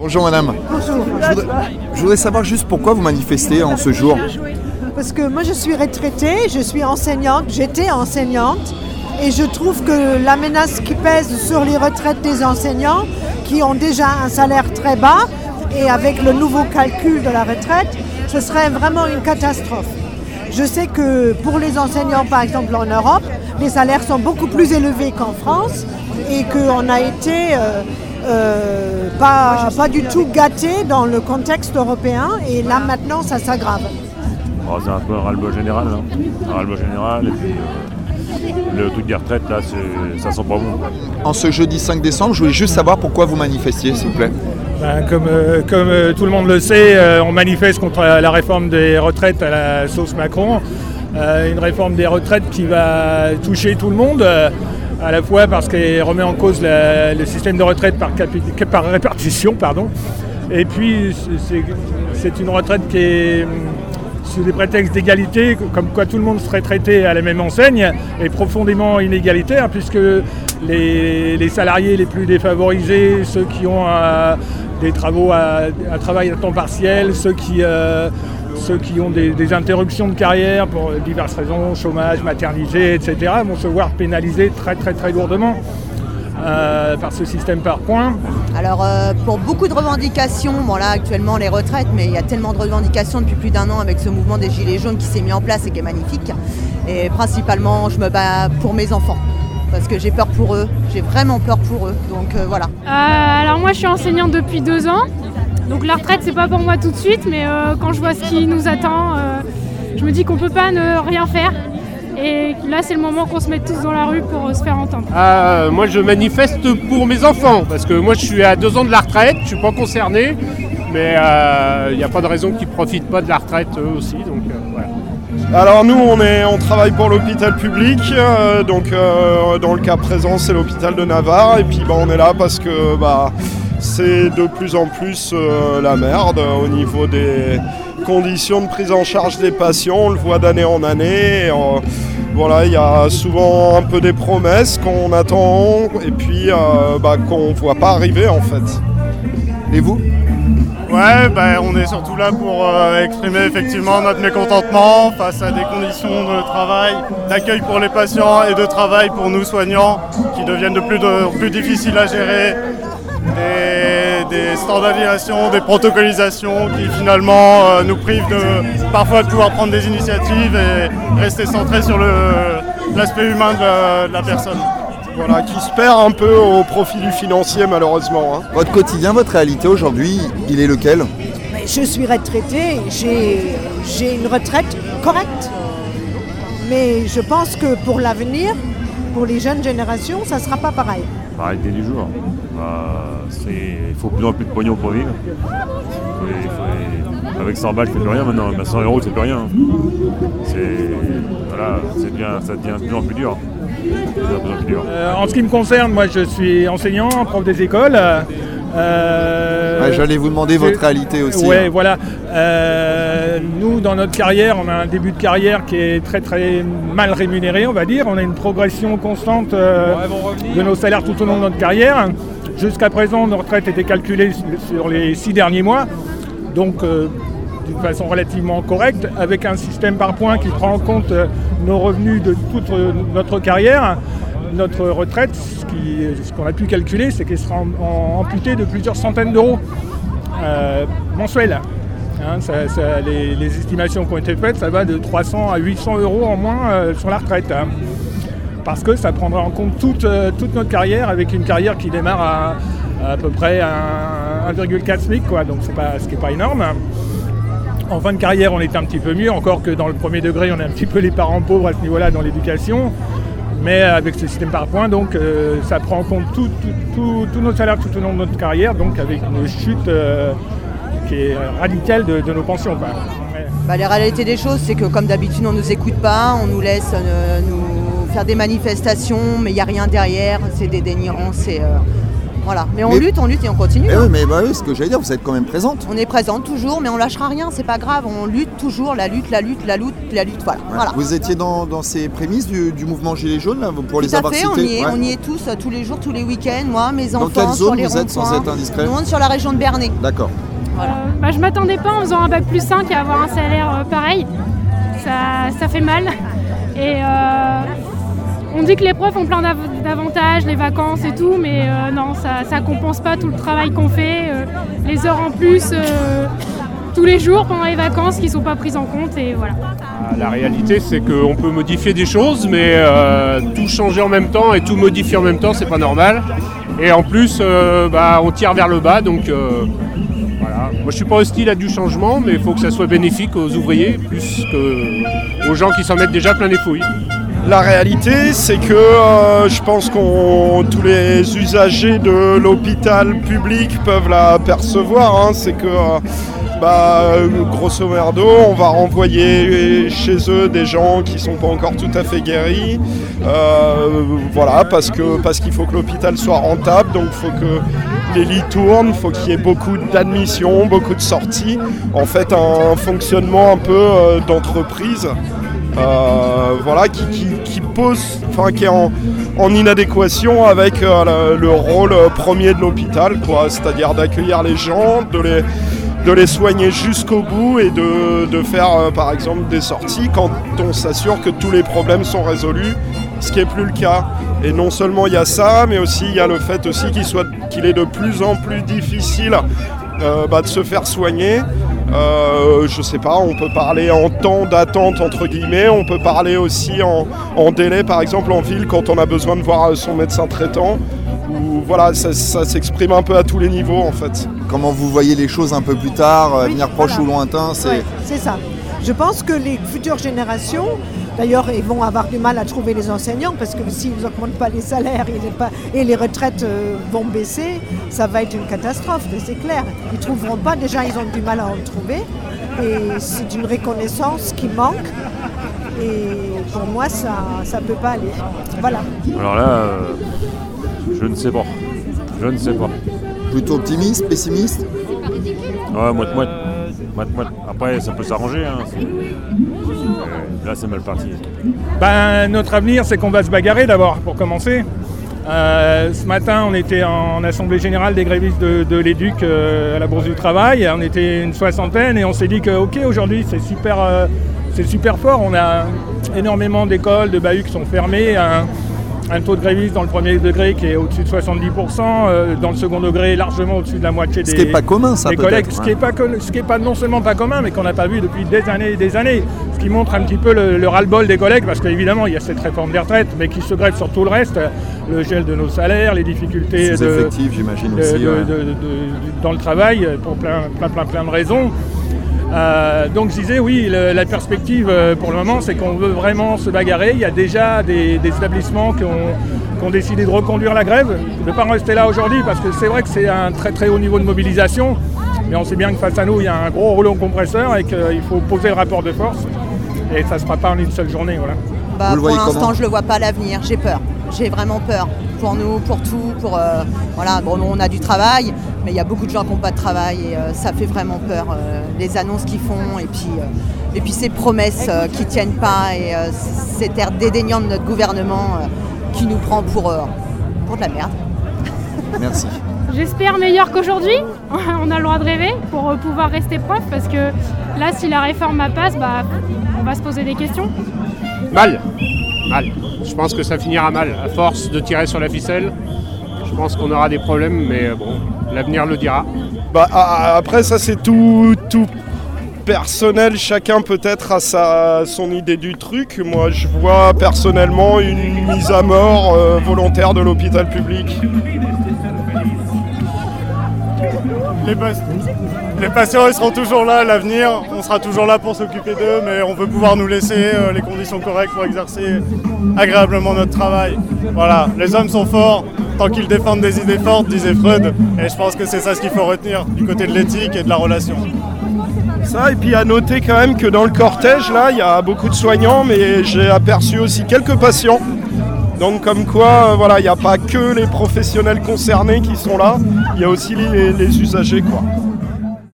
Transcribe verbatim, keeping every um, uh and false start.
Bonjour madame. Bonjour. Je voudrais, je voudrais savoir juste pourquoi vous manifestez en ce jour. Parce que moi je suis retraitée, je suis enseignante, j'étais enseignante et je trouve que la menace qui pèse sur les retraites des enseignants qui ont déjà un salaire très bas et avec le nouveau calcul de la retraite, ce serait vraiment une catastrophe. Je sais que pour les enseignants par exemple en Europe, les salaires sont beaucoup plus élevés qu'en France et qu'on a été euh, euh, pas, pas du tout gâtés dans le contexte européen et là maintenant ça s'aggrave. Oh, c'est un peu un ras-le-bol général, hein. un ras-le-bol général et puis euh, le truc des retraites là, c'est, ça sent pas bon. En ce jeudi cinq décembre, je voulais juste savoir pourquoi vous manifestiez, s'il vous plaît. Ben, comme euh, comme euh, tout le monde le sait, euh, on manifeste contre la, la réforme des retraites à la sauce Macron. Euh, une réforme des retraites qui va toucher tout le monde, euh, à la fois parce qu'elle remet en cause la, le système de retraite par, capi- par répartition, pardon. Et puis c'est, c'est une retraite qui est sous des prétextes d'égalité, comme quoi tout le monde serait traité à la même enseigne, est profondément inégalitaire, puisque les, les salariés les plus défavorisés, ceux qui ont euh, des travaux à, à travail à temps partiel, ceux qui, euh, ceux qui ont des, des interruptions de carrière pour diverses raisons, chômage, maternité, et cetera, vont se voir pénalisés très très très lourdement euh, par ce système par points. Alors euh, pour beaucoup de revendications, bon là actuellement les retraites, mais il y a tellement de revendications depuis plus d'un an avec ce mouvement des Gilets jaunes qui s'est mis en place et qui est magnifique. Et principalement je me bats pour mes enfants, parce que j'ai peur pour eux, j'ai vraiment peur pour eux, donc euh, voilà. Euh, alors moi je suis enseignante depuis deux ans, donc la retraite c'est pas pour moi tout de suite, mais euh, quand je vois ce qui nous attend, euh, je me dis qu'on peut pas ne rien faire. Et là, c'est le moment qu'on se mette tous dans la rue pour euh, se faire entendre. Euh, moi, je manifeste pour mes enfants, parce que moi, je suis à deux ans de la retraite, je suis pas concerné, mais il euh, n'y a pas de raison qu'ils profitent pas de la retraite eux aussi, donc euh, voilà. Alors nous, on, est, on travaille pour l'hôpital public, euh, donc euh, dans le cas présent, c'est l'hôpital de Navarre, et puis bah, on est là parce que bah, c'est de plus en plus euh, la merde au niveau des conditions de prise en charge des patients, on le voit d'année en année. Et, euh, voilà, il y a souvent un peu des promesses qu'on attend et puis euh, bah, qu'on ne voit pas arriver en fait. Et vous ? Ouais, bah, on est surtout là pour euh, exprimer effectivement notre mécontentement face à des conditions de travail, d'accueil pour les patients et de travail pour nous soignants qui deviennent de plus, de, plus difficiles à gérer. Des, des standardisations, des protocolisations qui finalement euh, nous privent de, parfois de pouvoir prendre des initiatives et rester centrés sur le, l'aspect humain de la, de la personne. Voilà, qui se perd un peu au profit du financier malheureusement. Hein. Votre quotidien, votre réalité aujourd'hui, il est lequel ? Je suis retraitée, j'ai, j'ai une retraite correcte. Mais je pense que pour l'avenir, pour les jeunes générations, ça ne sera pas pareil. Pareil dès du jour. Euh, il faut plus en plus de pognon pour vivre. Faut, faut, avec cent balles, c'est plus rien maintenant. Mais cent euros, c'est plus rien. C'est, voilà, c'est bien, ça devient de plus en plus dur. Euh, en ce qui me concerne, moi je suis enseignant, prof des écoles. Euh, ouais, j'allais vous demander votre réalité aussi. Oui, hein. Voilà. Euh, nous, dans notre carrière, on a un début de carrière qui est très très mal rémunéré, on va dire. On a une progression constante euh, de nos salaires tout au long de notre carrière. Jusqu'à présent, nos retraites étaient calculées sur les six derniers mois, donc euh, d'une façon relativement correcte, avec un système par points qui prend en compte euh, nos revenus de toute euh, notre carrière. Notre retraite, ce, qui, ce qu'on a pu calculer, c'est qu'elle sera en, en, amputée de plusieurs centaines d'euros euh, mensuels. Hein, ça, ça, les, les estimations qui ont été faites, ça va de trois cents à huit cents euros en moins euh, sur la retraite. Hein. Parce que ça prendra en compte toute, euh, toute notre carrière, avec une carrière qui démarre à à, à peu près un virgule quatre SMIC, quoi, donc c'est pas, ce qui n'est pas énorme. En fin de carrière, on est un petit peu mieux, encore que dans le premier degré, on est un petit peu les parents pauvres à ce niveau-là dans l'éducation. Mais avec ce système par points, donc, euh, ça prend en compte tous tout, tout, tout nos salaires tout au long de notre carrière, donc avec une chute euh, qui est radicale de, de nos pensions. Quoi. Ouais. Bah, la réalité des choses, c'est que comme d'habitude, on ne nous écoute pas, on nous laisse euh, nous faire des manifestations, mais il n'y a rien derrière, c'est des dénirants, c'est, euh, Voilà. Mais on Mais- lutte, on lutte et on continue. Eh hein. oui, mais bah oui, ce que j'allais dire, vous êtes quand même présente. On est présente toujours, mais on lâchera rien, c'est pas grave. On lutte toujours, la lutte, la lutte, la lutte, la lutte, voilà. Ouais. voilà. Vous étiez dans, dans ces prémices du, du mouvement Gilets jaunes, là, pour les Tout à avoir fait, on cités y, est, Ouais. on y est tous, euh, tous les jours, tous les week-ends, moi, mes Dans enfants, quelle sur zone les vous êtes, sans ronds-points. être indiscret Nous, on est sur la région de Bernay. D'accord. Voilà. Euh, bah, je m'attendais pas en faisant un bac plus cinq à avoir un salaire euh, pareil. Ça, ça fait mal. Et euh, on dit que les profs ont plein d'av- d'avantages, les vacances et tout, mais euh, non, ça, ça compense pas tout le travail qu'on fait, euh, les heures en plus euh, tous les jours pendant les vacances qui sont pas prises en compte et voilà. La réalité, c'est qu'on peut modifier des choses, mais euh, tout changer en même temps et tout modifier en même temps, c'est pas normal. Et en plus, euh, bah, on tire vers le bas, donc euh, voilà. Moi, je suis pas hostile à du changement, mais il faut que ça soit bénéfique aux ouvriers, plus qu'aux gens qui s'en mettent déjà plein les fouilles. La réalité, c'est que euh, je pense que tous les usagers de l'hôpital public peuvent la percevoir. Hein, c'est que, euh, bah, grosso merdo, on va renvoyer chez eux des gens qui sont pas encore tout à fait guéris. Euh, voilà, parce que parce qu'il faut que l'hôpital soit rentable, donc il faut que les lits tournent, il faut qu'il y ait beaucoup d'admissions, beaucoup de sorties. En fait, un fonctionnement un peu euh, d'entreprise. Euh, voilà, qui, qui, qui pose, enfin qui est en, en inadéquation avec euh, le, le rôle premier de l'hôpital, quoi, c'est-à-dire d'accueillir les gens, de les, de les soigner jusqu'au bout et de, de faire euh, par exemple des sorties quand on s'assure que tous les problèmes sont résolus, ce qui n'est plus le cas. Et non seulement il y a ça, mais aussi il y a le fait aussi qu'il soit, qu'il est de plus en plus difficile euh, bah, de se faire soigner. Euh, je sais pas, on peut parler en temps d'attente entre guillemets, on peut parler aussi en, en délai par exemple en ville quand on a besoin de voir son médecin traitant. Ou voilà, ça, ça s'exprime un peu à tous les niveaux en fait. Comment vous voyez les choses un peu plus tard, Oui, avenir proche voilà. ou lointain, c'est... Ouais, c'est ça. Je pense que les futures générations, d'ailleurs, ils vont avoir du mal à trouver les enseignants parce que s'ils n'augmentent pas les salaires et les, pas, et les retraites euh, vont baisser, ça va être une catastrophe, c'est clair. Ils ne trouveront pas, déjà ils ont du mal à en trouver et c'est une reconnaissance qui manque et pour moi ça ne peut pas aller. Voilà. Alors là, euh, je ne sais pas. Je ne sais pas. Plutôt optimiste, pessimiste? Ouais, moite-moite. Moite-moite. Après, ça peut s'arranger. Hein. C'est- euh, Là, c'est mal parti. Ben, notre avenir, c'est qu'on va se bagarrer d'abord, pour commencer. Euh, ce matin, on était en assemblée générale des grévistes de, de l'Éduc euh, à la Bourse du Travail. On était une soixantaine et on s'est dit que, ok, aujourd'hui, c'est super, euh, c'est super fort. On a énormément d'écoles, de bahuts qui sont fermés. Un, un taux de grévistes dans le premier degré qui est au-dessus de soixante-dix pour cent, euh, dans le second degré largement au-dessus de la moitié des, Ce qui n'est pas commun, ça, des peut-être. collègues. Ce qui n'est pas, co- ce qui est pas non seulement pas commun, mais qu'on n'a pas vu depuis des années et des années. Ce qui montre un petit peu le, le ras-le-bol des collègues, parce qu'évidemment, il y a cette réforme des retraites, mais qui se greffe sur tout le reste. Le gel de nos salaires, les difficultés C'est de, effectif, j'imagine de- aussi. de- ouais. de- de- de- dans le travail, pour plein, plein, plein, plein de raisons. Euh, donc je disais oui, le- la perspective euh, pour le moment c'est qu'on veut vraiment se bagarrer. Il y a déjà des, des établissements qui ont, qui ont décidé de reconduire la grève, de ne pas rester là aujourd'hui parce que c'est vrai que c'est un très très haut niveau de mobilisation, mais on sait bien que face à nous il y a un gros rouleau compresseur et qu'il faut poser le rapport de force et ça ne se fera pas en une seule journée. Voilà. Bah, Vous le pour voyez l'instant, comment je ne le vois pas l'avenir. J'ai peur. J'ai vraiment peur. Pour nous, pour tout. Pour, euh, voilà. Bon, on a du travail, mais il y a beaucoup de gens qui n'ont pas de travail et euh, ça fait vraiment peur. euh, les annonces qu'ils font et puis, euh, et puis ces promesses euh, qui ne tiennent pas et euh, cet air dédaignant de notre gouvernement euh, qui nous prend pour, euh, pour de la merde. Merci. J'espère meilleur qu'aujourd'hui, on a le droit de rêver pour euh, pouvoir rester prof parce que là si la réforme passe, bah, on va se poser des questions. Mal. Mal. Je pense que ça finira mal. À force de tirer sur la ficelle, je pense qu'on aura des problèmes, mais bon, l'avenir le dira. Bah, a- après, ça c'est tout, tout personnel. Chacun peut-être a sa, son idée du truc. Moi, je vois personnellement une mise à mort euh, volontaire de l'hôpital public. Les, pas- les patients ils seront toujours là à l'avenir, on sera toujours là pour s'occuper d'eux, mais on veut pouvoir nous laisser euh, les conditions correctes pour exercer agréablement notre travail. Voilà, les hommes sont forts tant qu'ils défendent des idées fortes, disait Freud, et je pense que c'est ça ce qu'il faut retenir du côté de l'éthique et de la relation. Ça, et puis à noter quand même que dans le cortège, là, il y a beaucoup de soignants, mais j'ai aperçu aussi quelques patients. Donc comme quoi, euh, voilà, il n'y a pas que les professionnels concernés qui sont là, il y a aussi les, les usagers, quoi.